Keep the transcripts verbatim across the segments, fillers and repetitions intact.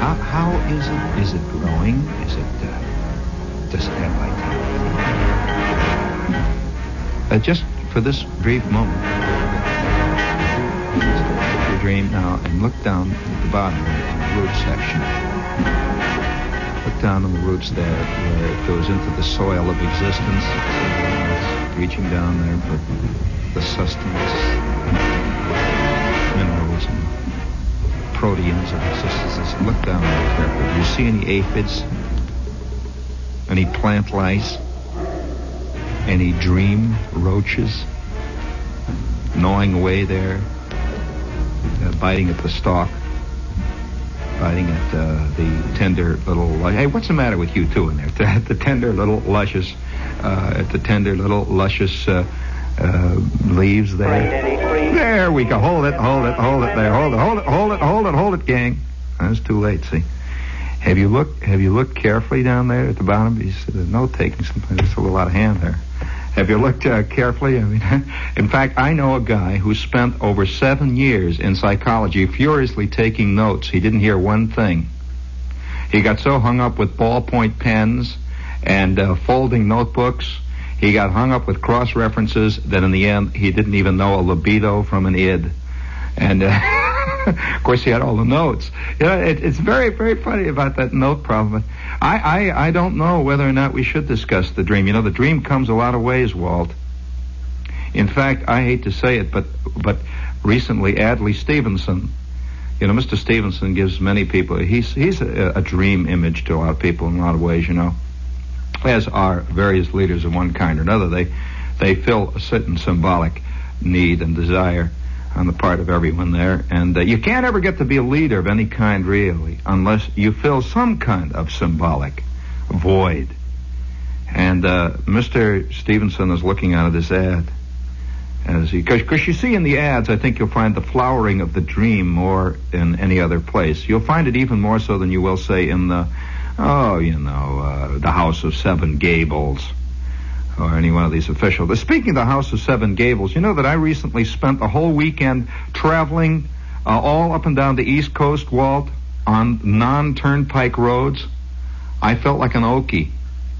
How how is it? Is it growing? Is it? Uh, does it have vitality? Uh, just for this brief moment, your dream now, and look down at the bottom, in the root section. Look down on the roots there, where it goes into the soil of existence. It's reaching down there for the sustenance, minerals and proteins of existence. Look down there carefully. Do you see any aphids? Any plant lice? Any dream roaches gnawing away there, uh, biting at the stalk, biting at uh, the tender little... Hey, what's the matter with you two in there? At the tender little luscious, uh, at the tender little luscious uh, uh, leaves there. There we go. Hold it, hold it, hold it there. Hold it, hold it, hold it, hold it, hold it, gang. That's too late, see. Have you looked, have you looked carefully down there at the bottom? There's note taking. Sometimes there's a lot of hand there. Have you looked uh, carefully? I mean, in fact, I know a guy who spent over seven years in psychology furiously taking notes. He didn't hear one thing. He got so hung up with ballpoint pens and uh, folding notebooks. He got hung up with cross-references that in the end he didn't even know a libido from an id. And, uh, of course, he had all the notes. You know, it, it's very, very funny about that note problem. I, I, I don't know whether or not we should discuss the dream. You know, the dream comes a lot of ways, Walt. In fact, I hate to say it, but but recently Adlai Stevenson, you know, Mister Stevenson gives many people, he's he's a, a dream image to a lot of people in a lot of ways, you know, as are various leaders of one kind or another. They, they fill a certain symbolic need and desire on the part of everyone there. And uh, you can't ever get to be a leader of any kind, really, unless you fill some kind of symbolic void. And uh, Mister Stevenson is looking out of this ad. as Because you see in the ads, I think you'll find the flowering of the dream more in any other place. You'll find it even more so than you will, say, in the, oh, you know, uh, the House of Seven Gables, or any one of these officials. Speaking of the House of Seven Gables, you know that I recently spent a whole weekend traveling uh, all up and down the East Coast, Walt, on non-turnpike roads. I felt like an Okie.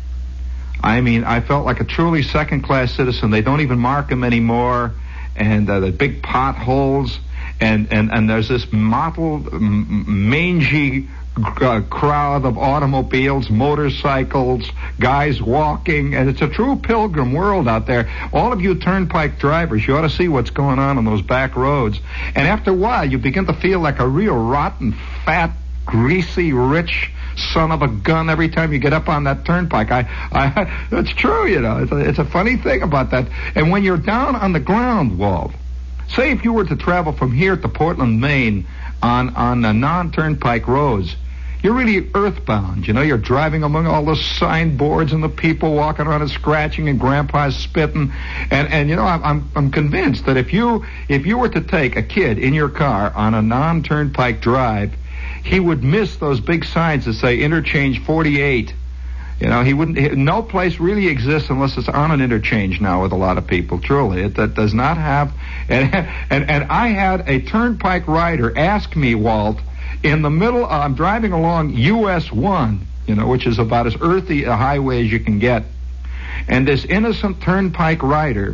I mean, I felt like a truly second-class citizen. They don't even mark them anymore, and uh, the big potholes, and, and, and there's this mottled, m- mangy Uh, crowd of automobiles, motorcycles, guys walking, and it's a true pilgrim world out there. All of you turnpike drivers, you ought to see what's going on on those back roads. And after a while, you begin to feel like a real rotten, fat, greasy, rich son of a gun every time you get up on that turnpike. I, I, it's true, you know. It's a, it's a funny thing about that. And when you're down on the ground, Walt, say if you were to travel from here to Portland, Maine, on on uh, non-turnpike roads, you're really earthbound. You know, you're driving among all the signboards and the people walking around and scratching and grandpa's spitting. And, and you know, I'm, I'm I'm convinced that if you if you were to take a kid in your car on a non-turnpike drive, he would miss those big signs that say interchange forty-eight. You know, he wouldn't. He, no place really exists unless it's on an interchange now with a lot of people. Truly, it that does not have. And and and I had a turnpike rider ask me, Walt, in the middle. Uh, I'm driving along U S one, you know, which is about as earthy a highway as you can get, and this innocent turnpike rider.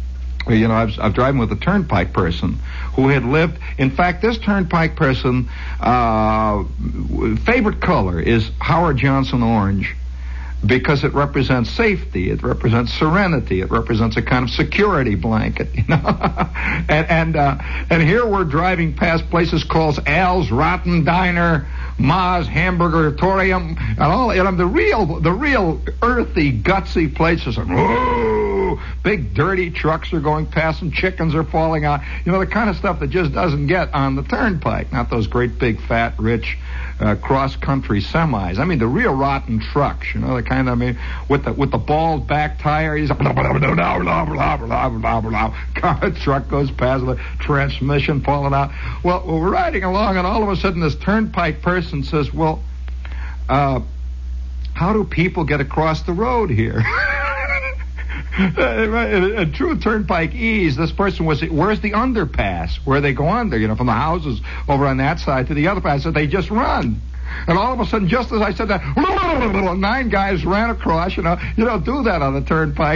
You know, I was, I was driving with a turnpike person who had lived. In fact, this turnpike person, uh, favorite color is Howard Johnson orange, because it represents safety, it represents serenity, it represents a kind of security blanket, you know. and and uh, and here we're driving past places called Al's Rotten Diner, Ma's Hamburgertorium, and all. You know, the real, the real earthy, gutsy places. And, whoa, big dirty trucks are going past, and chickens are falling out. You know, the kind of stuff that just doesn't get on the turnpike. Not those great big fat rich uh, cross-country semis. I mean, the real rotten trucks. You know, the kind of, I mean, with the with the bald back tire. He's car truck goes past, the transmission falling out. Well, we're riding along, and all of a sudden, this turnpike person says, "Well, uh, how do people get across the road here?" A true turnpike ease, this person was, where's the underpass where they go under, you know, from the houses over on that side to the other pass? So they just run. And all of a sudden, just as I said that, nine guys ran across. You know, you don't do that on the turnpike.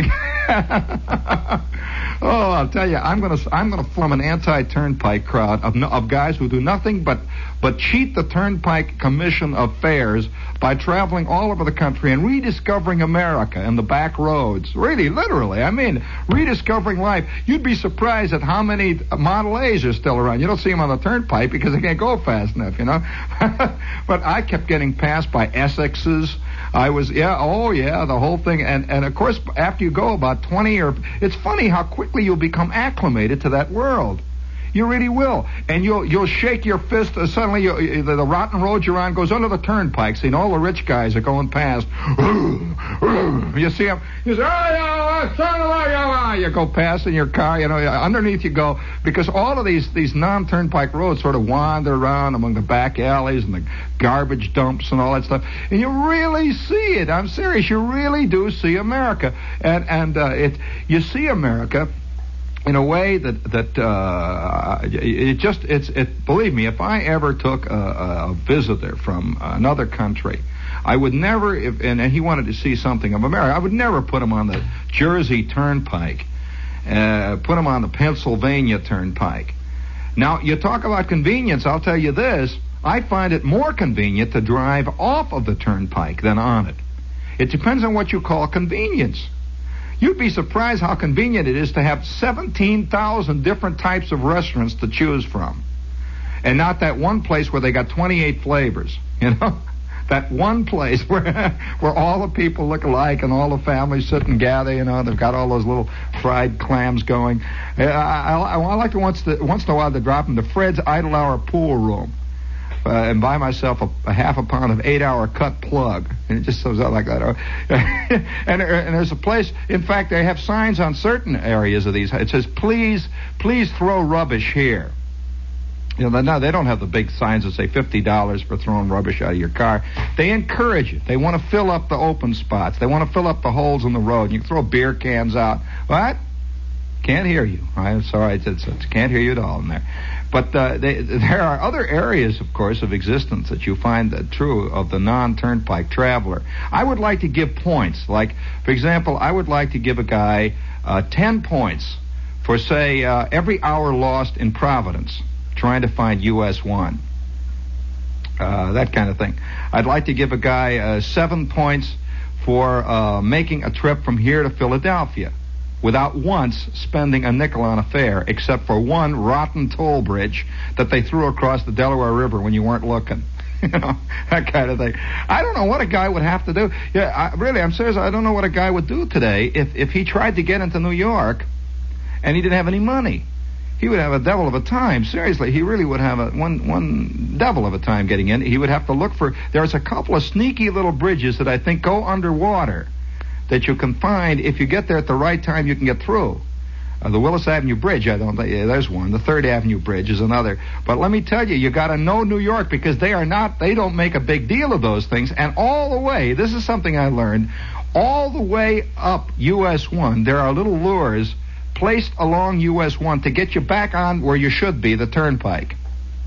Oh, I'll tell you, I'm gonna I'm gonna form an anti-turnpike crowd of no, of guys who do nothing but but cheat the Turnpike Commission of Fares by traveling all over the country and rediscovering America and the back roads. Really, literally, I mean, rediscovering life. You'd be surprised at how many Model A's are still around. You don't see them on the turnpike because they can't go fast enough, you know. But I kept getting passed by Essexes. I was, yeah, oh yeah, the whole thing. And, and of course, after you go about twenty or, it's funny how quickly you'll become acclimated to that world. You really will. And you'll you'll shake your fist. Uh, suddenly, you, the, the rotten road you're on goes under the turnpike. See, and all the rich guys are going past. You see them. You say, oh, yeah, son of a, yeah, you go past in your car. You know, underneath you go, because all of these these non-turnpike roads sort of wander around among the back alleys and the garbage dumps and all that stuff. And you really see it. I'm serious. You really do see America. And and uh, it you see America in a way that that uh, it just it's it. Believe me, if I ever took a, a visitor from another country, I would never. If, and, and he wanted to see something of America, I would never put him on the Jersey Turnpike, uh, put him on the Pennsylvania Turnpike. Now, you talk about convenience. I'll tell you this: I find it more convenient to drive off of the turnpike than on it. It depends on what you call convenience. You'd be surprised how convenient it is to have seventeen thousand different types of restaurants to choose from. And not that one place where they got twenty-eight flavors, you know? That one place where where all the people look alike and all the families sit and gather, you know, they've got all those little fried clams going. I, I, I like to once, to once in a while to drop into Fred's Idle Hour pool room. Uh, and buy myself a, a half a pound of eight-hour cut plug, and it just goes out like that. and, and there's a place. In fact, they have signs on certain areas of these. It says, "Please, please throw rubbish here." You know, no, they don't have the big signs that say fifty dollars for throwing rubbish out of your car. They encourage it. They want to fill up the open spots. They want to fill up the holes in the road. You can throw beer cans out. What? Can't hear you. I'm sorry, it's, it's, it's, can't hear you at all in there. But uh, they, there are other areas, of course, of existence that you find uh, true of the non-turnpike traveler. I would like to give points. Like, for example, I would like to give a guy uh, ten points for, say, uh, every hour lost in Providence trying to find U S one. Uh, that kind of thing. I'd like to give a guy uh, seven points for uh, making a trip from here to Philadelphia without once spending a nickel on a fare, except for one rotten toll bridge that they threw across the Delaware River when you weren't looking. You know, that kind of thing. I don't know what a guy would have to do. Yeah, I, really, I'm serious. I don't know what a guy would do today if, if he tried to get into New York and he didn't have any money. He would have a devil of a time. Seriously, he really would have a one one devil of a time getting in. He would have to look for... There's a couple of sneaky little bridges that I think go underwater that you can find. If you get there at the right time, you can get through. Uh, the Willis Avenue Bridge, I don't think, yeah, there's one. The Third Avenue Bridge is another. But let me tell you, you got to know New York, because they are not, they don't make a big deal of those things. And all the way, this is something I learned, all the way up U S one, there are little lures placed along U S one to get you back on where you should be, the turnpike.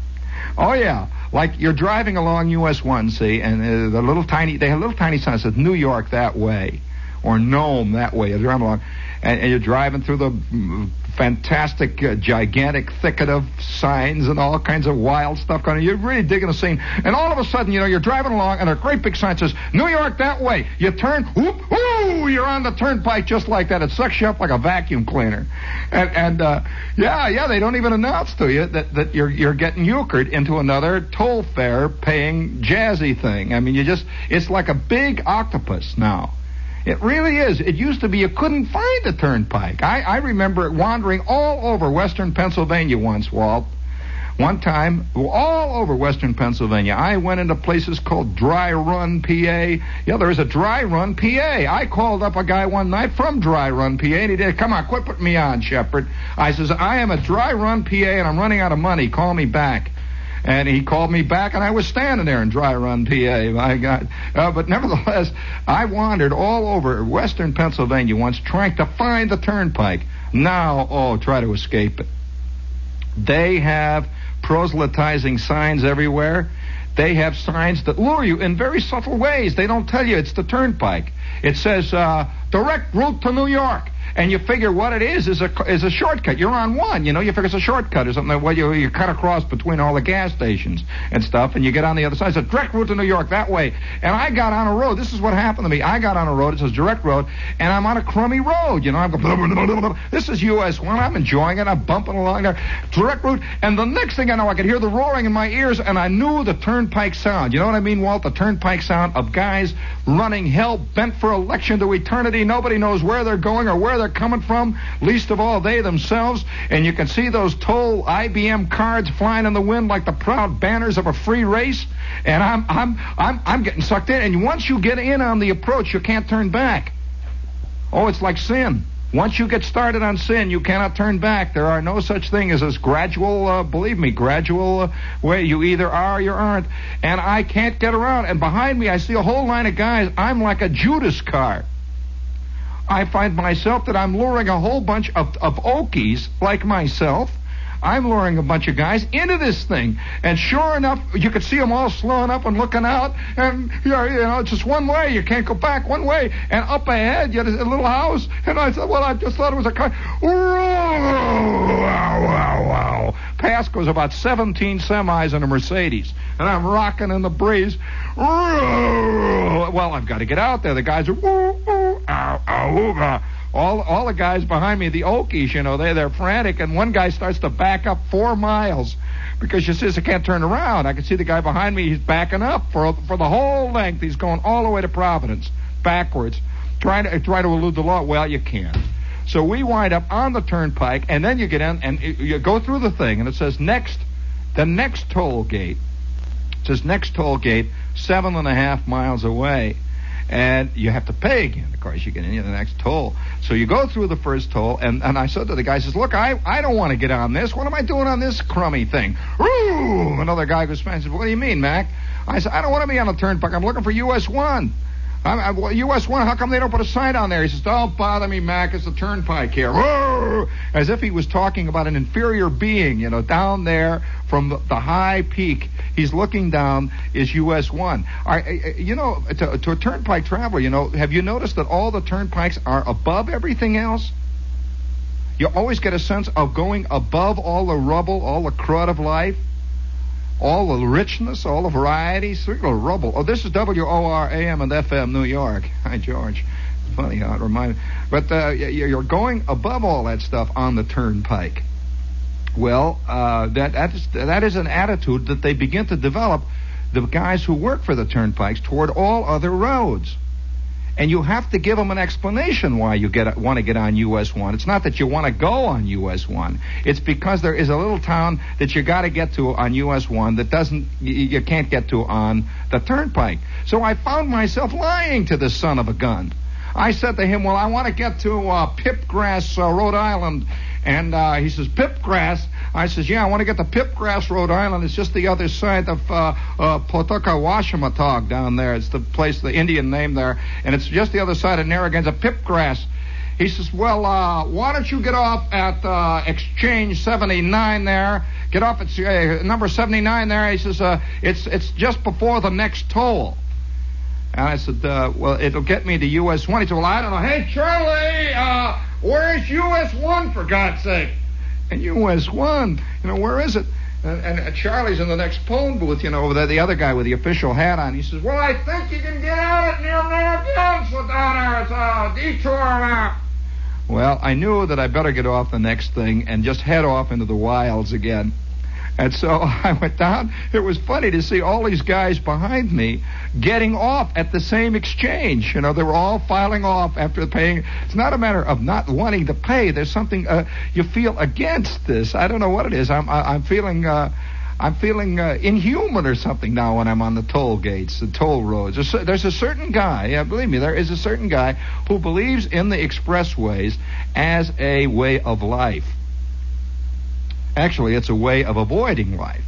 Oh, yeah. Like you're driving along U S one, see, and uh, the little tiny, they have a little tiny sign that says New York that way, or Nome that way. You're driving along, and, and you're driving through the mm, fantastic, uh, gigantic thicket of signs and all kinds of wild stuff going on. You're really digging the scene. And all of a sudden, you know, you're driving along, and a great big sign says, New York that way. You turn, whoop, whoo, you're on the turnpike just like that. It sucks you up like a vacuum cleaner. And, and uh, yeah, yeah, they don't even announce to you that, that you're you're getting euchred into another toll fare paying jazzy thing. I mean, you just, it's like a big octopus now. It really is. It used to be you couldn't find a turnpike. I, I remember wandering all over western Pennsylvania once, Walt. One time, all over western Pennsylvania, I went into places called Dry Run, P A. Yeah, there is a Dry Run, P A. I called up a guy one night from Dry Run, P A, and he did, come on, quit putting me on, Shepherd. I says, I am a Dry Run, P A, and I'm running out of money. Call me back. And he called me back, and I was standing there in Dry Run, P A. My God. Uh, but nevertheless, I wandered all over western Pennsylvania once trying to find the turnpike. Now, oh, try to escape it. They have proselytizing signs everywhere. they have signs that lure you in very subtle ways. They don't tell you it's the turnpike. It says, uh, direct route to New York. And you figure what it is is a is a shortcut. You're on one, you know. You figure it's a shortcut or something. Well, you you cut across between all the gas stations and stuff, and you get on the other side. It's a direct route to New York that way. And I got on a road. This is what happened to me. I got on a road. It says direct road, and I'm on a crummy road. You know, I'm going. Blah, blah, blah, blah, blah. This is U S one. I'm enjoying it. I'm bumping along there, direct route. And the next thing I know, I could hear the roaring in my ears, and I knew the turnpike sound. You know what I mean, Walt? The turnpike sound of guys running hell bent for election to eternity. Nobody knows where they're going or where they're coming from. Least of all they themselves, and you can see those toll I B M cards flying in the wind like the proud banners of a free race. And I'm I'm I'm I'm getting sucked in. And once you get in on the approach, you can't turn back. Oh, it's like sin. Once you get started on sin, you cannot turn back. There are no such thing as this gradual, uh, believe me, gradual uh, way. You either are or you aren't. And I can't get around. And behind me, I see a whole line of guys. I'm like a Judas car. I find myself that I'm luring a whole bunch of, of Okies like myself. I'm luring a bunch of guys into this thing. And sure enough, you could see them all slowing up and looking out. And, you know, you know, it's just one way. You can't go back one way. And up ahead, you had a little house. And I said, well, I just thought it was a car. Wow, wow, wow. Past goes about seventeen semis in a Mercedes. And I'm rocking in the breeze. Well, I've got to get out there. The guys are, woo, woo, ow, ow, ooga. All all the guys behind me, the Okies, you know, they, they're frantic, and one guy starts to back up four miles because she says I can't turn around. I can see the guy behind me, he's backing up for for the whole length. He's going all the way to Providence, backwards, trying to, try to elude the law. Well, you can't. So we wind up on the turnpike, and then you get in, and you go through the thing, and it says next, the next toll gate. It says next toll gate, seven and a half miles away. And you have to pay again. Of course, you get into the next toll. So you go through the first toll, and, and I said to the guy, says, look, I, I don't want to get on this. What am I doing on this crummy thing? Ooh! Another guy goes, says, what do you mean, Mac? I said, I don't want to be on the turnpike. I'm looking for U S one. I'm, I'm, well, U S one, how come they don't put a sign on there? He says, don't bother me, Mac. It's the turnpike here. Whoa! As if he was talking about an inferior being, you know, down there from the, the high peak. He's looking down is U S one. I, I, you know, to, to a turnpike traveler, you know, have you noticed that all the turnpikes are above everything else? You always get a sense of going above all the rubble, all the crud of life. All the richness, all the varieties, circular rubble. Oh, this is W O R A M and F M New York. Hi, George. Funny how it reminded me. But uh, you're going above all that stuff on the turnpike. Well, uh, that that is, that is an attitude that they begin to develop, the guys who work for the turnpikes, toward all other roads. And you have to give them an explanation why you get want to get on U S one. It's not that you want to go on U S one. It's because there is a little town that you got to get to on U S one that doesn't you, you can't get to on the turnpike. So I found myself lying to this son of a gun. I said to him, well, I want to get to uh, Pipgrass, uh, Rhode Island. And uh, he says, Pipgrass? I says, yeah, I want to get to Pipgrass, Rhode Island. It's just the other side of uh, uh, Pawtuckawashimataug down there. It's the place, the Indian name there. And it's just the other side of Narragansett, Pipgrass. He says, well, uh, why don't you get off at uh, Exchange seventy-nine there? Get off at uh, number seventy-nine there. He says, uh, it's it's just before the next toll. And I said, uh, well, it'll get me to U S one. He said, well, I don't know. Hey, Charlie, uh, where's U S one, for God's sake? And U S one, you know, where is it? And, and uh, Charlie's in the next phone booth, you know, over there, the other guy with the official hat on. He says, well, I think you can get out at near Narragansett down there. It's a detour now. Well, I knew that I better get off the next thing and just head off into the wilds again. And so I went down. It was funny to see all these guys behind me getting off at the same exchange. You know, they were all filing off after paying. It's not a matter of not wanting to pay. There's something uh, you feel against this. I don't know what it is. I'm I, I'm feeling uh, I'm feeling uh, inhuman or something now when I'm on the toll gates, the toll roads. There's a, there's a certain guy, yeah, believe me, there is a certain guy who believes in the expressways as a way of life. Actually, it's a way of avoiding life.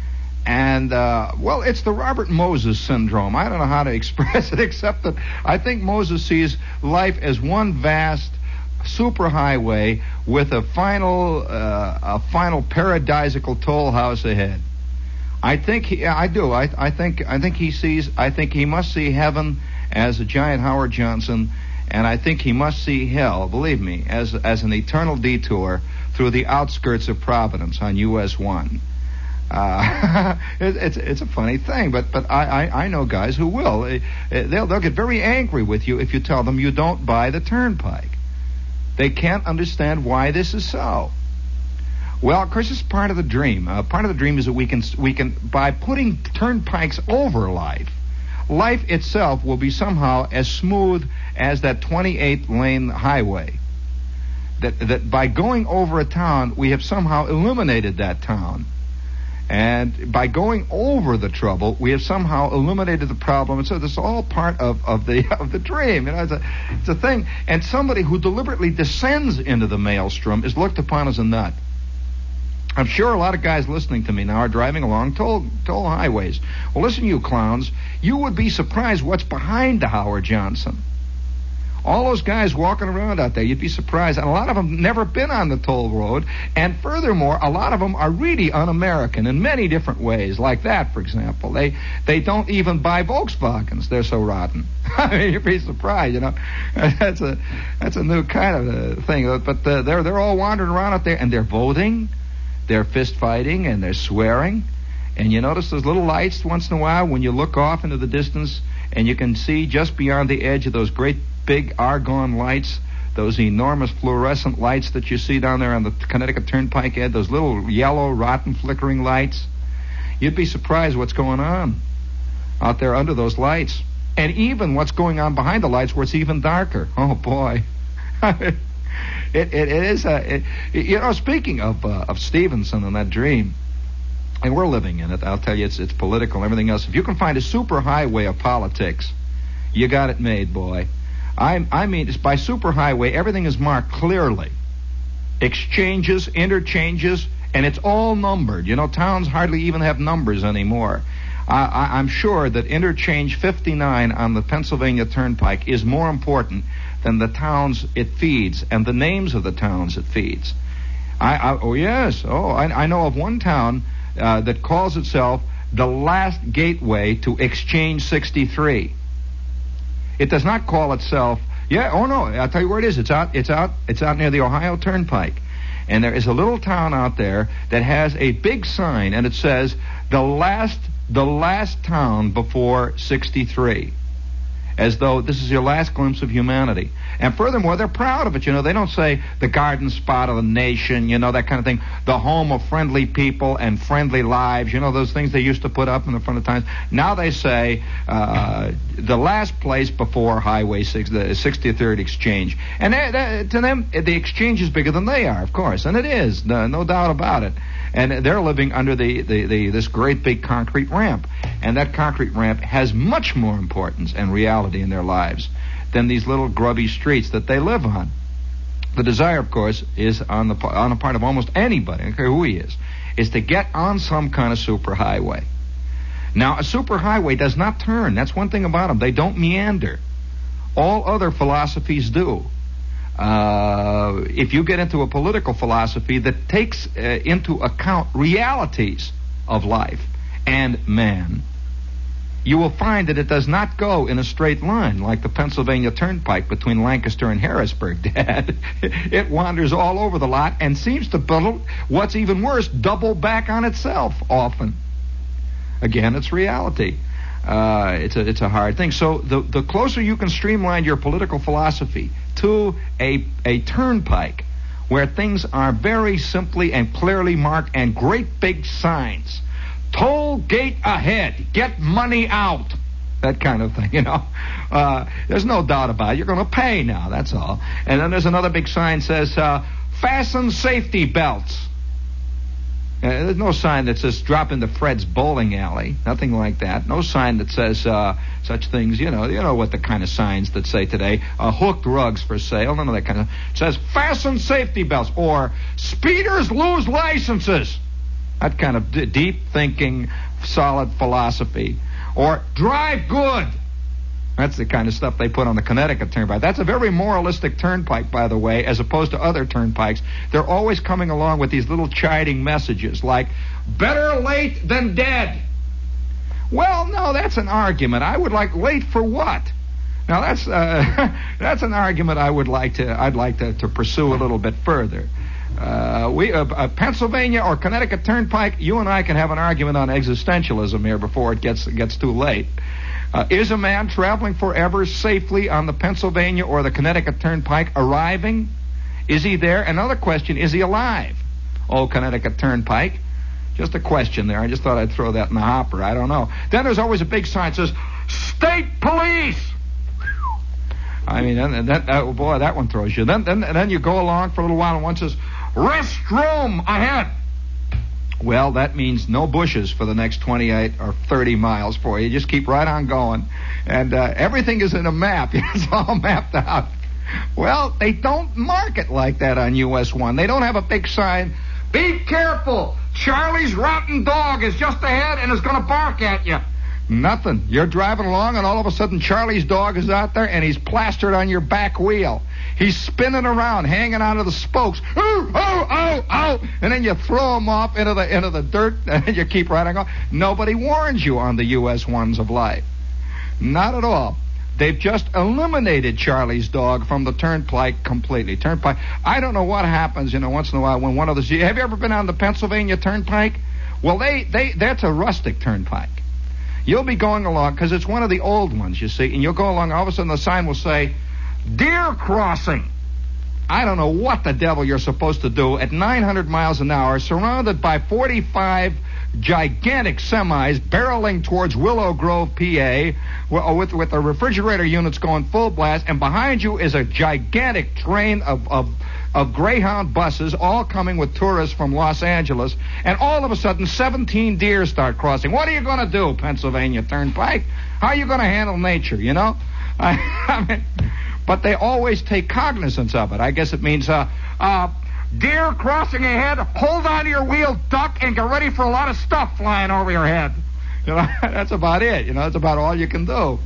And, uh, well, it's the Robert Moses syndrome. I don't know how to express it, except that I think Moses sees life as one vast superhighway with a final, uh, a final paradisical toll house ahead. I think he, I do. I, I think I think he sees. I think he must see heaven as a giant Howard Johnson, and I think he must see hell. Believe me, as as an eternal detour through the outskirts of Providence on U S one. Uh, it, it's it's a funny thing, but but I, I, I know guys who will. They'll they'll get very angry with you if you tell them you don't buy the turnpike. They can't understand why this is so. Well, of course, it's part of the dream. Uh, part of the dream is that we can we can by putting turnpikes over life, life itself will be somehow as smooth as that twenty-eight lane highway. That that by going over a town, we have somehow eliminated that town. And by going over the trouble, we have somehow eliminated the problem. And so this is all part of, of the of the dream. You know, it's a it's a thing. And somebody who deliberately descends into the maelstrom is looked upon as a nut. I'm sure a lot of guys listening to me now are driving along toll toll highways. Well, listen, you clowns, you would be surprised what's behind the Howard Johnson. All those guys walking around out there, you'd be surprised. And a lot of them never been on the toll road. And furthermore, a lot of them are really un-American in many different ways. Like that, for example. They they don't even buy Volkswagens. They're so rotten. I mean, you'd be surprised, you know. That's a that's a new kind of a thing. But uh, they're they're all wandering around out there, and they're voting, they're fist fighting, and they're swearing. And you notice those little lights once in a while when you look off into the distance, and you can see just beyond the edge of those great big argon lights, those enormous fluorescent lights that you see down there on the Connecticut Turnpike Ed, those little yellow, rotten, flickering lights. You'd be surprised what's going on out there under those lights. And even what's going on behind the lights where it's even darker. Oh, boy. it, it, it is a... It, you know, speaking of uh, of Stevenson and that dream, and we're living in it, I'll tell you, it's, it's political and everything else. If you can find a superhighway of politics, you got it made, boy. I, I mean, it's by superhighway, everything is marked clearly. Exchanges, interchanges, and it's all numbered. You know, towns hardly even have numbers anymore. I, I, I'm sure that interchange fifty-nine on the Pennsylvania Turnpike is more important than the towns it feeds and the names of the towns it feeds. I, I oh, yes. Oh, I, I know of one town uh, that calls itself the last gateway to Exchange sixty-three. It does not call itself, yeah, oh no, I'll tell you where it is. It's out, it's out, it's out near the Ohio Turnpike. And there is a little town out there that has a big sign, and it says, the last, the last town before sixty-three. As though this is your last glimpse of humanity. And furthermore, they're proud of it. You know, they don't say the garden spot of the nation, you know, that kind of thing. The home of friendly people and friendly lives, you know, those things they used to put up in the front of times. Now they say uh, the last place before Highway six, the sixty-third Exchange. And they, they, to them, the Exchange is bigger than they are, of course. And it is, no, no doubt about it. And they're living under the, the, the this great big concrete ramp. And that concrete ramp has much more importance and reality in their lives than these little grubby streets that they live on. The desire, of course, is on the on the part of almost anybody, I don't care who he is, is to get on some kind of superhighway. Now, a superhighway does not turn. That's one thing about them. They don't meander. All other philosophies do. Uh, if you get into a political philosophy that takes uh, into account realities of life and man, you will find that it does not go in a straight line like the Pennsylvania Turnpike between Lancaster and Harrisburg, Dad. It wanders all over the lot and seems to build, what's even worse, double back on itself often. Again, it's reality. Uh, it's a it's a hard thing. So the the closer you can streamline your political philosophy to a a turnpike where things are very simply and clearly marked and great big signs. Toll gate ahead. Get money out. That kind of thing, you know. Uh, there's no doubt about it. You're going to pay now, that's all. And then there's another big sign that says, uh, fasten safety belts. Uh, there's no sign that says drop into Fred's bowling alley. Nothing like that. No sign that says uh, such things. You know, you know what the kind of signs that say today. Uh, hooked rugs for sale. None of that kind of. It says fasten safety belts or speeders lose licenses. That kind of d- deep thinking, solid philosophy. Or drive good. That's the kind of stuff they put on the Connecticut Turnpike. That's a very moralistic turnpike, by the way, as opposed to other turnpikes. They're always coming along with these little chiding messages like, better late than dead. Well, no, that's an argument. I would like late for what? Now that's uh, that's an argument I would like to I'd like to, to pursue a little bit further. Uh, we uh, uh, Pennsylvania or Connecticut Turnpike, you and I can have an argument on existentialism here before it gets gets too late. Uh, is a man traveling forever safely on the Pennsylvania or the Connecticut Turnpike arriving? Is he there? Another question: is he alive? Oh, Connecticut Turnpike. Just a question there. I just thought I'd throw that in the hopper. I don't know. Then there's always a big sign that says, State Police! I mean, and that, oh boy, that one throws you. Then, then, then you go along for a little while and one says, restroom ahead. Well, that means no bushes for the next twenty-eight or thirty miles for you. Just keep right on going. And uh, everything is in a map. It's all mapped out. Well, they don't mark it like that on U S one. They don't have a big sign, be careful, Charlie's rotten dog is just ahead and is going to bark at you. Nothing. You're driving along and all of a sudden Charlie's dog is out there and he's plastered on your back wheel. He's spinning around, hanging out of the spokes. Oh, oh, oh, oh. And then you throw him off into the into the dirt and you keep riding on. Nobody warns you on the U S ones of life. Not at all. They've just eliminated Charlie's dog from the turnpike completely. Turnpike. I don't know what happens, you know, once in a while when one of those. Have you ever been on the Pennsylvania Turnpike? Well, they, they that's a rustic turnpike. You'll be going along because it's one of the old ones, you see, and you'll go along. All of a sudden, the sign will say, "Deer crossing." I don't know what the devil you're supposed to do at nine hundred miles an hour, surrounded by forty-five gigantic semis barreling towards Willow Grove, P A, with with the refrigerator units going full blast, and behind you is a gigantic train of of of Greyhound buses, all coming with tourists from Los Angeles, and all of a sudden seventeen deer start crossing. What are you going to do, Pennsylvania Turnpike? How are you going to handle nature, you know? I, I mean, but they always take cognizance of it. I guess it means, uh, uh, deer crossing ahead, hold on to your wheel, duck, and get ready for a lot of stuff flying over your head. You know, that's about it. You know, that's about all you can do.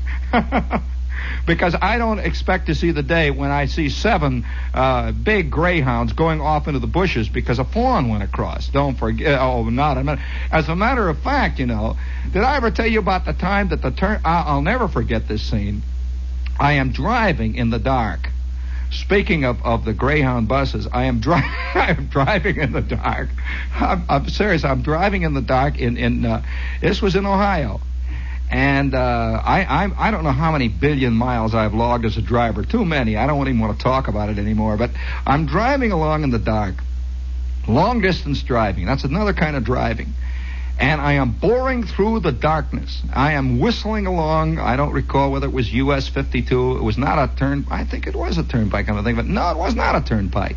Because I don't expect to see the day when I see seven uh, big greyhounds going off into the bushes because a fawn went across. Don't forget. Oh, not a minute. As a matter of fact, you know, did I ever tell you about the time that the turn? I'll never forget this scene. I am driving in the dark. Speaking of, of the Greyhound buses, I am, dri- I am driving in the dark. I'm, I'm serious. I'm driving in the dark in, in uh, this was in Ohio. And uh, I I'm, I don't know how many billion miles I've logged as a driver. Too many. I don't even want to talk about it anymore. But I'm driving along in the dark. Long distance driving. That's another kind of driving. And I am boring through the darkness. I am whistling along. I don't recall whether it was U S fifty-two. It was not a turn. I think it was a turnpike kind of thing. But no, it was not a turnpike.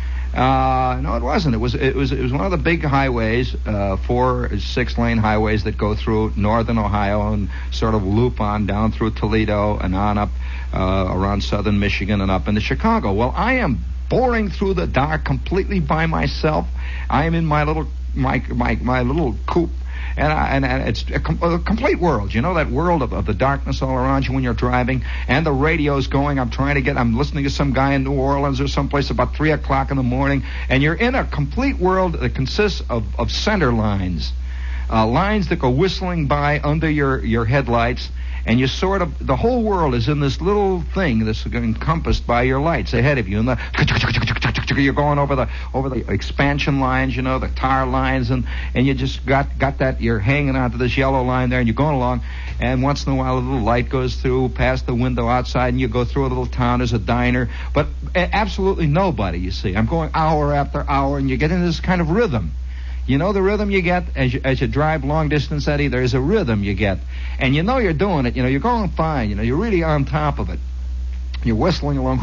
Uh, no, it wasn't. It was it was it was one of the big highways, uh, four six lane highways that go through northern Ohio and sort of loop on down through Toledo and on up uh, around southern Michigan and up into Chicago. Well, I am boring through the dark completely by myself. I am in my little my my my little coupe. And, I, and, and it's a, com- a complete world, you know, that world of, of the darkness all around you when you're driving, and the radio's going. I'm trying to get, I'm listening to some guy in New Orleans or someplace about three o'clock in the morning, and you're in a complete world that consists of, of center lines, uh, lines that go whistling by under your, your headlights, and you sort of, the whole world is in this little thing that's encompassed by your lights ahead of you, and the you're going over the over the expansion lines, you know, the tar lines, and, and you just got, got that, you're hanging onto this yellow line there, and you're going along, and once in a while a little light goes through past the window outside, and you go through a little town, there's a diner, but absolutely nobody, you see. I'm going hour after hour, and you get into this kind of rhythm. You know the rhythm you get as you, as you drive long distance, Eddie? There's a rhythm you get. And you know you're doing it. You know, you're going fine. You know, you're really on top of it. You're whistling along,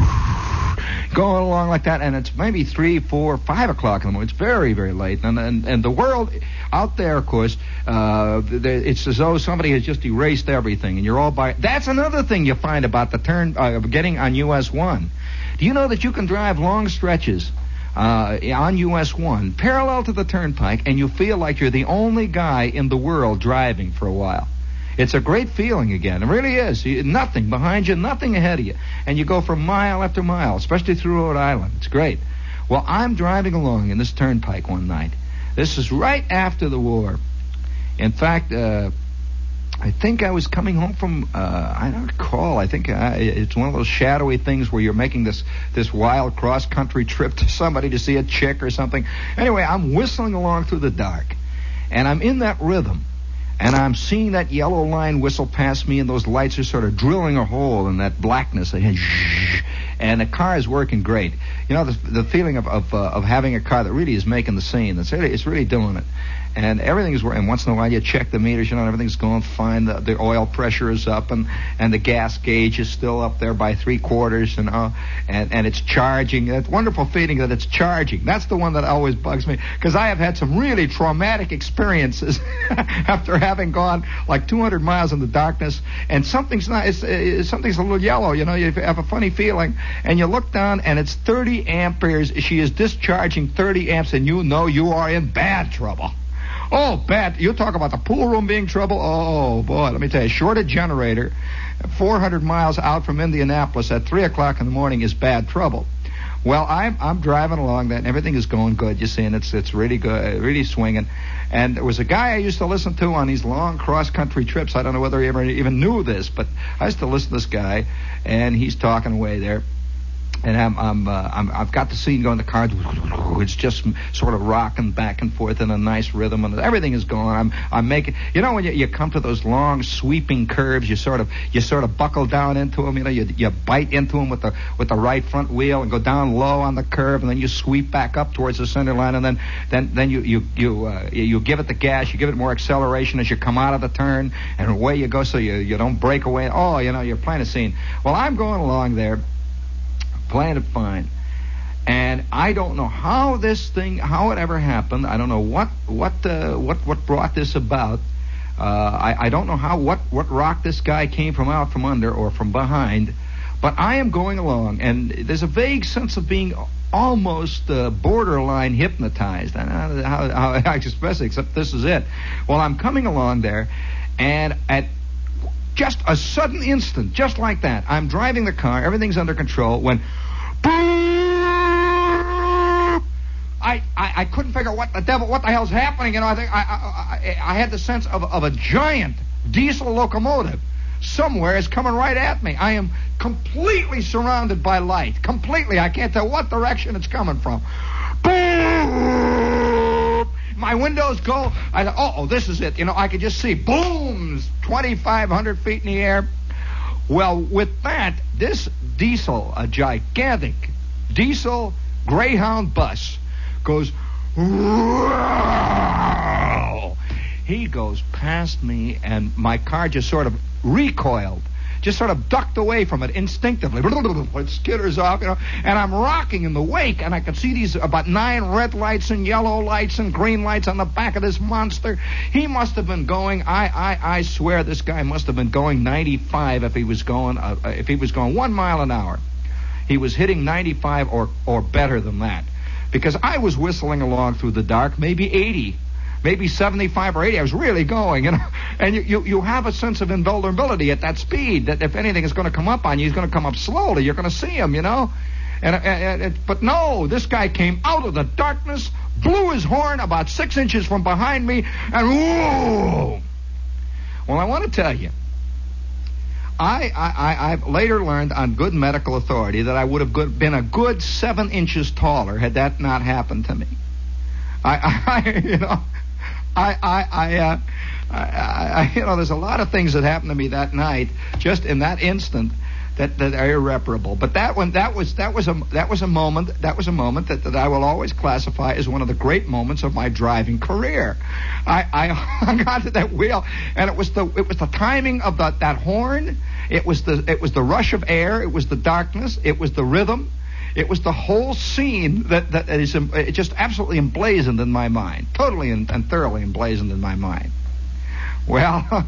going along like that, and it's maybe three, four, five o'clock in the morning. It's very, very late. And and, and the world out there, of course, uh, it's as though somebody has just erased everything, and you're all by... That's another thing you find about the turn uh, of getting on U S one. Do you know that you can drive long stretches Uh, on U S one, parallel to the turnpike, and you feel like you're the only guy in the world driving for a while. It's a great feeling again. It really is. You, nothing behind you, nothing ahead of you. And you go for mile after mile, especially through Rhode Island. It's great. Well, I'm driving along in this turnpike one night. This is right after the war. In fact, uh, I think I was coming home from, uh, I don't recall, I think I, it's one of those shadowy things where you're making this, this wild cross-country trip to somebody to see a chick or something. Anyway, I'm whistling along through the dark, and I'm in that rhythm, and I'm seeing that yellow line whistle past me, and those lights are sort of drilling a hole in that blackness. And the car is working great. You know, the, the feeling of of, uh, of having a car that really is making the scene. It's really, it's really doing it. And everything is working. Once in a while, you check the meters, you know, everything's going fine. The, the oil pressure is up, and, and the gas gauge is still up there by three quarters, you know, and, and it's charging. That wonderful feeling that it's charging. That's the one that always bugs me, because I have had some really traumatic experiences after having gone like two hundred miles in the darkness, and something's not, it's, it's, something's a little yellow, you know, you have a funny feeling, and you look down, and it's thirty amperes. She is discharging thirty amps, and you know you are in bad trouble. Oh, bad. You talk about the pool room being trouble. Oh, boy, let me tell you, short a generator, four hundred miles out from Indianapolis at three o'clock in the morning is bad trouble. Well, I'm I'm driving along that, and everything is going good, you see, and it's it's really good, really swinging. And there was a guy I used to listen to on these long cross-country trips. I don't know whether he ever even knew this, but I used to listen to this guy, and he's talking away there. And I'm, I'm, uh, I'm, I've got the scene going. The car, it's just sort of rocking back and forth in a nice rhythm, and everything is going. I'm, I'm making. You know, when you, you come to those long sweeping curves, you sort of, you sort of buckle down into them. You know, you, you bite into them with the, with the right front wheel and go down low on the curve, and then you sweep back up towards the center line, and then, then, then you, you, you, uh, you give it the gas. You give it more acceleration as you come out of the turn, and away you go, so you, you don't break away. Oh, you know, you're playing a scene. Well, I'm going along there, playing it fine, and I don't know how this thing, how it ever happened. I don't know what what uh, what what brought this about. Uh, I, I don't know how what what rock this guy came from out from under or from behind, but I am going along, and there's a vague sense of being almost uh, borderline hypnotized. I don't know how, how I express it, except this is it. Well, I'm coming along there, and at just a sudden instant, just like that, I'm driving the car, everything's under control, when boom, I, I, I couldn't figure what the devil, what the hell's happening. You know, I think I, I, I, I had the sense of, of a giant diesel locomotive somewhere is coming right at me. I am completely surrounded by light, completely. I can't tell what direction it's coming from. Boom! My windows go. I thought, oh, oh, this is it. You know, I could just see booms, twenty-five hundred feet in the air. Well, with that, this diesel, a gigantic diesel Greyhound bus, goes. He goes past me, and my car just sort of recoiled, just sort of ducked away from it instinctively. It skitters off, you know, and I'm rocking in the wake, and I can see these about nine red lights and yellow lights and green lights on the back of this monster. He must have been going, I, I, I swear this guy must have been going ninety-five if he was going, uh, if he was going one mile an hour. He was hitting ninety-five or, or better than that, because I was whistling along through the dark, maybe eighty. Maybe seventy-five or eighty. I was really going, you know. And you, you, you have a sense of invulnerability at that speed, that if anything is going to come up on you, he's going to come up slowly. You're going to see him, you know. And, and, and But no, this guy came out of the darkness, blew his horn about six inches from behind me, and whoa! Well, I want to tell you, I, I, I've later learned on good medical authority that I would have good, been a good seven inches taller had that not happened to me. I, I you know... I, I, I, uh, I, I, you know, there's a lot of things that happened to me that night, just in that instant, that, that are irreparable. But that one, that was, that was a, that was a moment, that was a moment that, that I will always classify as one of the great moments of my driving career. I, I hung onto that wheel, and it was the, it was the timing of the, that horn. It was the, it was the rush of air. It was the darkness. It was the rhythm. It was the whole scene that, that is it just absolutely emblazoned in my mind, totally and, and thoroughly emblazoned in my mind. Well,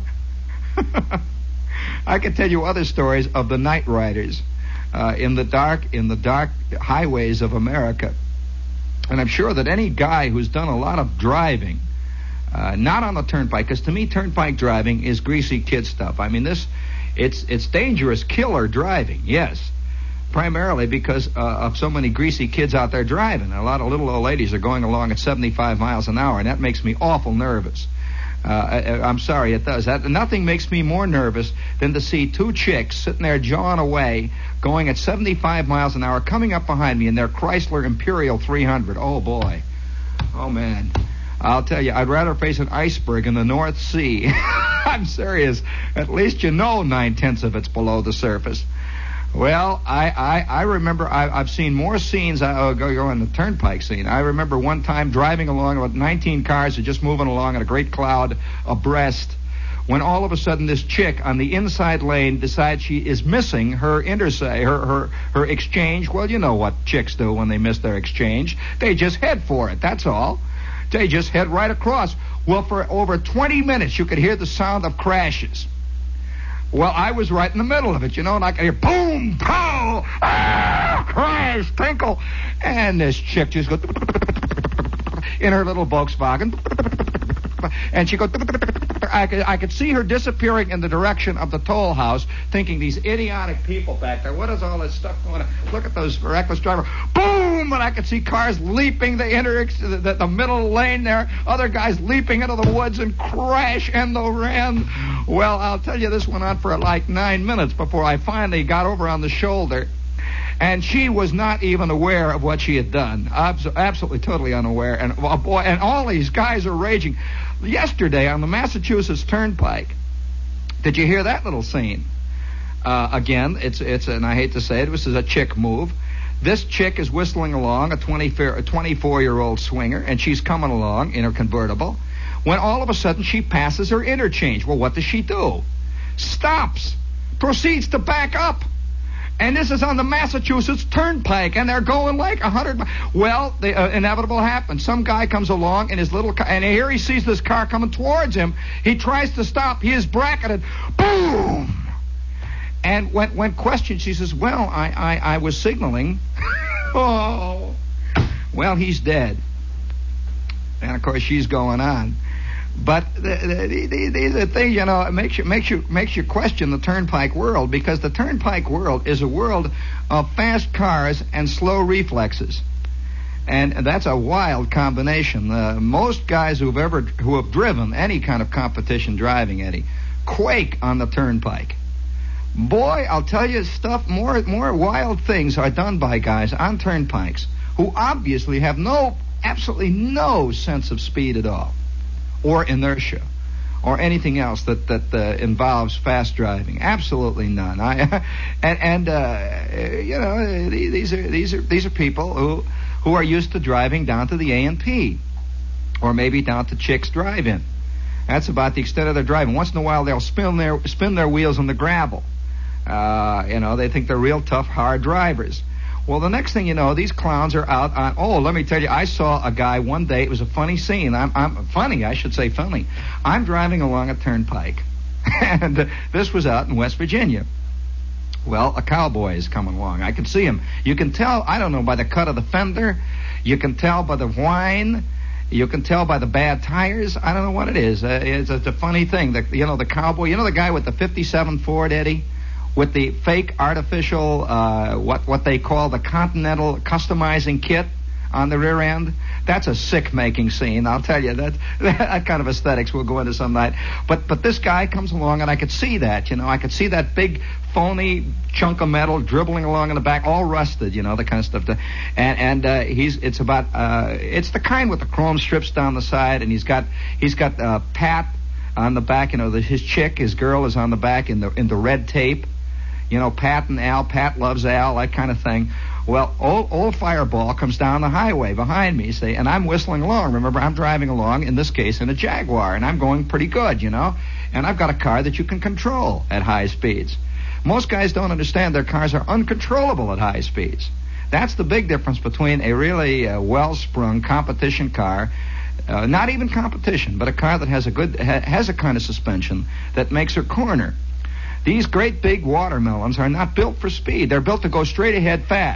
I could tell you other stories of the night riders uh, in the dark, in the dark highways of America, and I'm sure that any guy who's done a lot of driving Uh, not on the turnpike, because to me, turnpike driving is greasy kid stuff. I mean, this, it's it's dangerous killer driving, yes. Primarily because uh, of so many greasy kids out there driving. A lot of little old ladies are going along at seventy-five miles an hour, and that makes me awful nervous. Uh, I, I'm sorry, it does. That, nothing makes me more nervous than to see two chicks sitting there jawing away, going at seventy-five miles an hour, coming up behind me in their Chrysler Imperial three hundred. Oh, boy. Oh, man. I'll tell you, I'd rather face an iceberg in the North Sea. I'm serious. At least you know nine-tenths of it's below the surface. Well, I, I, I remember I, I've seen more scenes uh, go, go in the turnpike scene. I remember one time driving along with nineteen cars are just moving along in a great cloud abreast when all of a sudden this chick on the inside lane decides she is missing her intersay, her, her, her exchange. Well, you know what chicks do when they miss their exchange. They just head for it, that's all. They just head right across. Well, for over twenty minutes you could hear the sound of crashes. Well, I was right in the middle of it, you know, and I could hear boom, pow, ah, crash, tinkle. And this chick just goes in her little Volkswagen. And she goes, I could, I could see her disappearing in the direction of the toll house, thinking these idiotic people back there, what is all this stuff going on? Look at those reckless drivers. Boom! And I could see cars leaping the inter the, the middle lane there, other guys leaping into the woods and crash end over end. Well, I'll tell you, this went on for like nine minutes before I finally got over on the shoulder. And she was not even aware of what she had done. Abs- absolutely, totally unaware. And oh boy, and all these guys are raging. Yesterday on the Massachusetts Turnpike, did you hear that little scene? Uh, again, it's it's, and I hate to say it, this is a chick move. This chick is whistling along, a twenty-four-year-old swinger, and she's coming along in her convertible, when all of a sudden she passes her interchange. Well, what does she do? Stops, proceeds to back up. And this is on the Massachusetts Turnpike, and they're going like a hundred. Well, the uh, inevitable happens. Some guy comes along in his little car, and here he sees this car coming towards him. He tries to stop. He is bracketed. Boom! And when when questioned, she says, "Well, I I, I was signaling." Oh, well, he's dead. And of course, she's going on. But the, the, the, the, the thing, you know, it makes you makes you makes you question the turnpike world, because the turnpike world is a world of fast cars and slow reflexes, and that's a wild combination. Uh, most guys who've ever who have driven any kind of competition driving, Eddie, quake on the turnpike. Boy, I'll tell you, stuff more more wild things are done by guys on turnpikes who obviously have no, absolutely no sense of speed at all, or inertia, or anything else that that uh, involves fast driving. Absolutely none. I and and uh, you know, these are these are these are people who who are used to driving down to the A and P, or maybe down to Chick's Drive-In. That's about the extent of their driving. Once in a while, they'll spin their spin their wheels on the gravel. Uh, you know, they think they're real tough, hard drivers. Well, the next thing you know, these clowns are out on... Oh, let me tell you, I saw a guy one day. It was a funny scene. I'm, I'm funny, I should say funny. I'm driving along a turnpike, and uh, this was out in West Virginia. Well, a cowboy is coming along. I can see him. You can tell, I don't know, by the cut of the fender. You can tell by the whine. You can tell by the bad tires. I don't know what it is. Uh, it's, it's a funny thing. The, you know, the cowboy, you know the guy with the fifty-seven Ford, Eddie? With the fake artificial, uh, what what they call the Continental customizing kit on the rear end. That's a sick-making scene, I'll tell you. That that kind of aesthetics we'll go into some night. But but this guy comes along, and I could see that, you know. I could see that big, phony chunk of metal dribbling along in the back, all rusted, you know, the kind of stuff. To, and and uh, he's it's about uh, it's the kind with the chrome strips down the side, and he's got he's got uh, Pat on the back. You know, the, his chick, his girl, is on the back in the in the red tape. You know, Pat and Al, Pat loves Al, that kind of thing. Well, old, old Fireball comes down the highway behind me, see, and I'm whistling along. Remember, I'm driving along, in this case, in a Jaguar, and I'm going pretty good, you know. And I've got a car that you can control at high speeds. Most guys don't understand their cars are uncontrollable at high speeds. That's the big difference between a really uh, well-sprung competition car, uh, not even competition, but a car that has a good ha- has a kind of suspension that makes her corner. These great big watermelons are not built for speed. They're built to go straight ahead fast.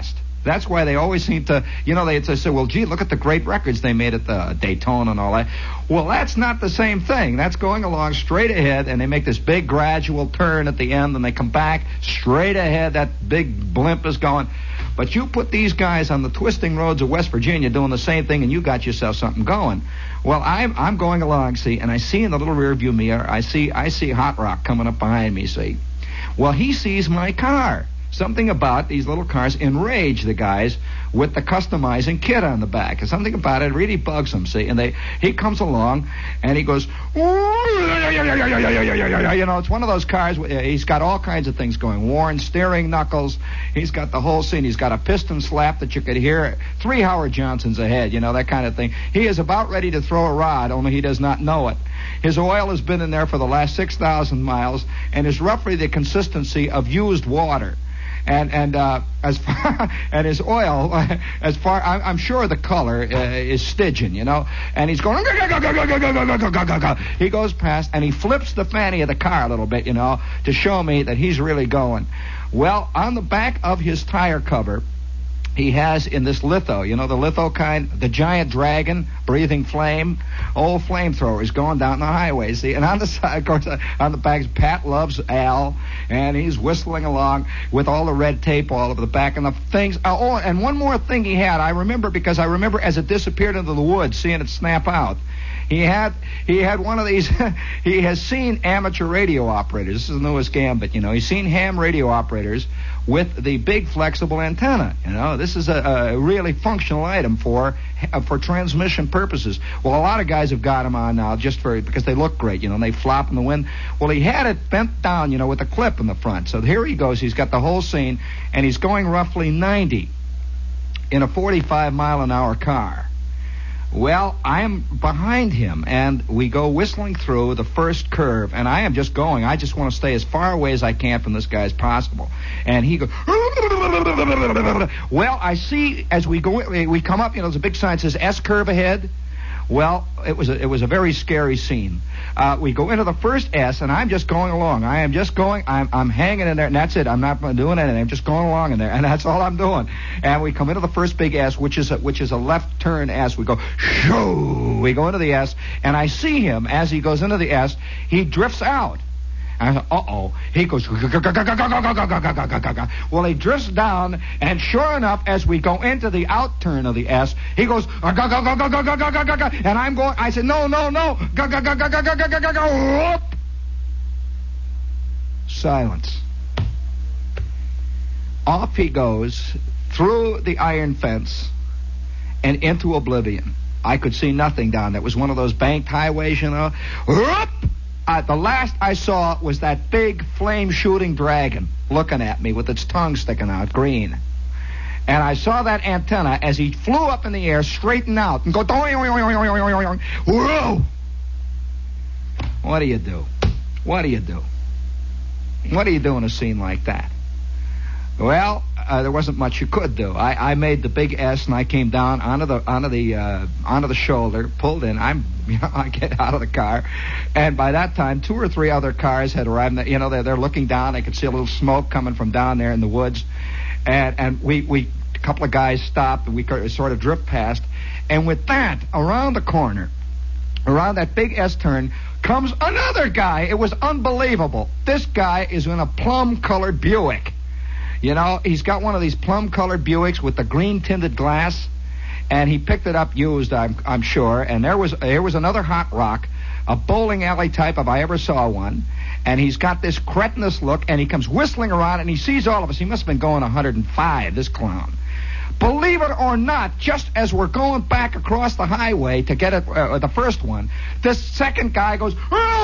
That's why they always seem to, you know, they, they say, well, gee, look at the great records they made at the Daytona and all that. Well, that's not the same thing. That's going along straight ahead, and they make this big gradual turn at the end, and they come back straight ahead. That big blimp is going. But you put these guys on the twisting roads of West Virginia doing the same thing, and you got yourself something going. Well, I'm I'm going along, see, and I see in the little rearview mirror, I see I see Hot Rock coming up behind me, see. Well, he sees my car. Something about these little cars enrage the guys with the customizing kit on the back. And something about it really bugs them, see. And they he comes along, and he goes, you know, it's one of those cars, he's got all kinds of things going. Worn steering knuckles. He's got the whole scene. He's got a piston slap that you could hear. Three Howard Johnsons ahead, you know, that kind of thing. He is about ready to throw a rod, only he does not know it. His oil has been in there for the last six thousand miles and is roughly the consistency of used water. And and uh, as far and his oil, as far I'm, I'm sure the color uh, is Stygian, you know. And he's going. He goes past and he flips the fanny of the car a little bit, you know, to show me that he's really going. Well, on the back of his tire cover, he has in this litho, you know, the litho kind, the giant dragon breathing flame, old flamethrowers going down the highway, see. And on the side, of course, on the back, Pat loves Al, and he's whistling along with all the red tape all over the back and the things. Oh, and one more thing he had, I remember, because I remember as it disappeared into the woods, seeing it snap out. He had he had one of these. He has seen amateur radio operators. This is the newest gambit, you know. He's seen ham radio operators with the big flexible antenna. You know, this is a, a really functional item for uh, for transmission purposes. Well, a lot of guys have got them on now just for because they look great, you know, and they flop in the wind. Well, he had it bent down, you know, with a clip in the front. So here he goes. He's got the whole scene, and he's going roughly ninety in a forty-five mile an hour car. Well, I am behind him, and we go whistling through the first curve, and I am just going. I just want to stay as far away as I can from this guy as possible. And he goes, well, I see as we go, we come up, you know, there's a big sign that says S curve ahead. Well, it was a, it was a very scary scene. Uh, we go into the first S, and I'm just going along. I am just going. I'm I'm hanging in there, and that's it. I'm not doing anything. I'm just going along in there, and that's all I'm doing. And we come into the first big S, which is a, which is a left turn S. We go, shoo. We go into the S, and I see him as he goes into the S. He drifts out. I thought, uh-oh. He goes, well, he drifts down, and sure enough, as we go into the out turn of the S, he goes, and I'm going, I said, no, no, no, silence. Off he goes through the iron fence and into oblivion. I could see nothing down there. It was one of those banked highways, you know. Uh, the last I saw was that big flame-shooting dragon looking at me with its tongue sticking out, green. And I saw that antenna as he flew up in the air, straighten out, and go, whoa! What do you do? What do you do? What do you do in a scene like that? Well, uh, there wasn't much you could do. I, I made the big S, and I came down onto the onto the uh, onto the shoulder, pulled in. I'm, you know, I get out of the car, and by that time, two or three other cars had arrived. You know, they're they're looking down. I could see a little smoke coming from down there in the woods, and and we we a couple of guys stopped, and we sort of drift past, and with that, around the corner, around that big S turn, comes another guy. It was unbelievable. This guy is in a plum-colored Buick. You know, he's got one of these plum-colored Buicks with the green-tinted glass, and he picked it up used, I'm, I'm sure. And there was there was another Hot Rock, a bowling alley type if I ever saw one. And he's got this cretinous look, and he comes whistling around, and he sees all of us. He must have been going one hundred five, this clown. Believe it or not, just as we're going back across the highway to get it, uh, the first one, this second guy goes,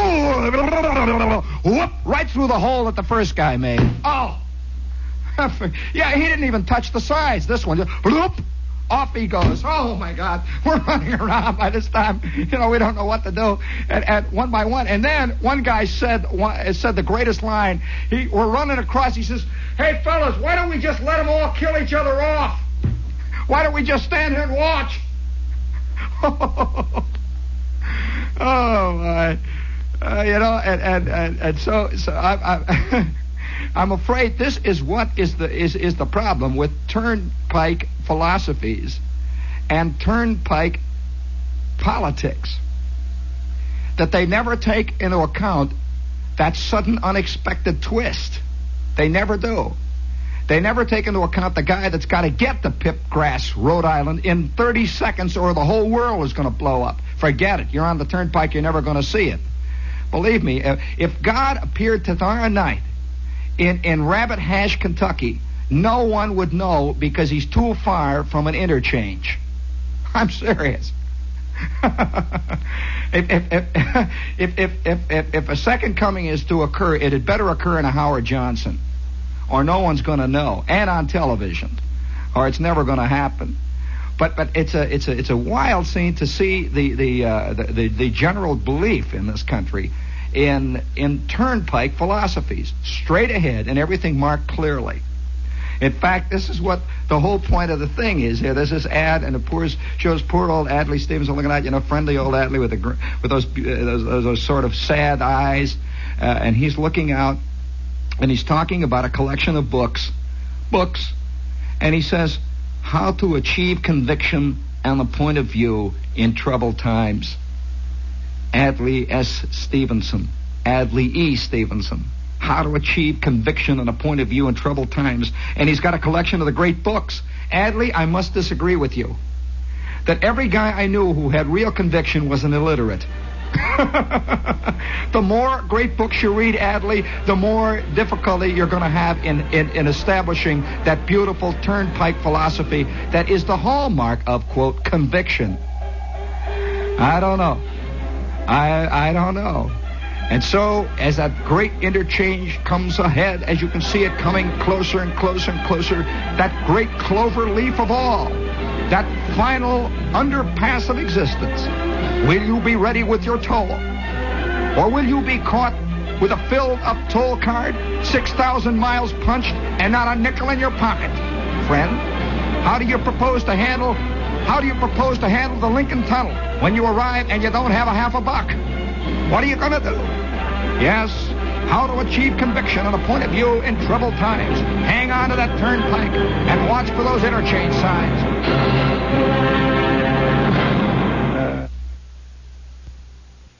whoop, right through the hole that the first guy made. Oh! Yeah, he didn't even touch the sides. This one, just bloop, off he goes. Oh, my God. We're running around by this time. You know, we don't know what to do. And, and one by one. And then one guy said one, said the greatest line. He, we're running across. He says, hey, fellas, why don't we just let them all kill each other off? Why don't we just stand here and watch? Oh, my. Uh, you know, and, and, and, and so, so I... I I'm afraid this is what is the is, is the problem with turnpike philosophies and turnpike politics. That they never take into account that sudden unexpected twist. They never do. They never take into account the guy that's got to get to Pipgrass, Rhode Island in thirty seconds or the whole world is going to blow up. Forget it. You're on the turnpike, you're never going to see it. Believe me, if God appeared tomorrow night in, in Rabbit Hash, Kentucky, no one would know because he's too far from an interchange. I'm serious. if, if, if, if, if, if, if, if a second coming is to occur, it had better occur in a Howard Johnson, or no one's going to know, and on television, or it's never going to happen. But but it's a it's a it's a wild scene to see the the, uh, the the the general belief in this country in in turnpike philosophies, straight ahead and everything marked clearly. In fact, this is what the whole point of the thing is here. There's this ad, and it pours, shows poor old Adlai Stevenson looking at, you know, friendly old Adlai with the with those, uh, those those those sort of sad eyes, uh, and he's looking out, and he's talking about a collection of books, books, and he says, how to achieve conviction and the point of view in troubled times. Adlai S. Stevenson, Adlai E. Stevenson. How to achieve conviction and a point of view in troubled times. And he's got a collection of the great books. Adlai, I must disagree with you. That every guy I knew who had real conviction was an illiterate. The more great books you read, Adlai, the more difficulty you're going to have in, in, in establishing that beautiful turnpike philosophy that is the hallmark of, quote, conviction. I don't know. I I don't know. And so, as that great interchange comes ahead, as you can see it coming closer and closer and closer, that great clover leaf of all, that final underpass of existence, will you be ready with your toll? Or will you be caught with a filled-up toll card, six thousand miles punched, and not a nickel in your pocket? Friend, how do you propose to handle, how do you propose to handle the Lincoln Tunnel when you arrive and you don't have a half a buck? What are you going to do? Yes, how to achieve conviction and a point of view in troubled times. Hang on to that turnpike and watch for those interchange signs.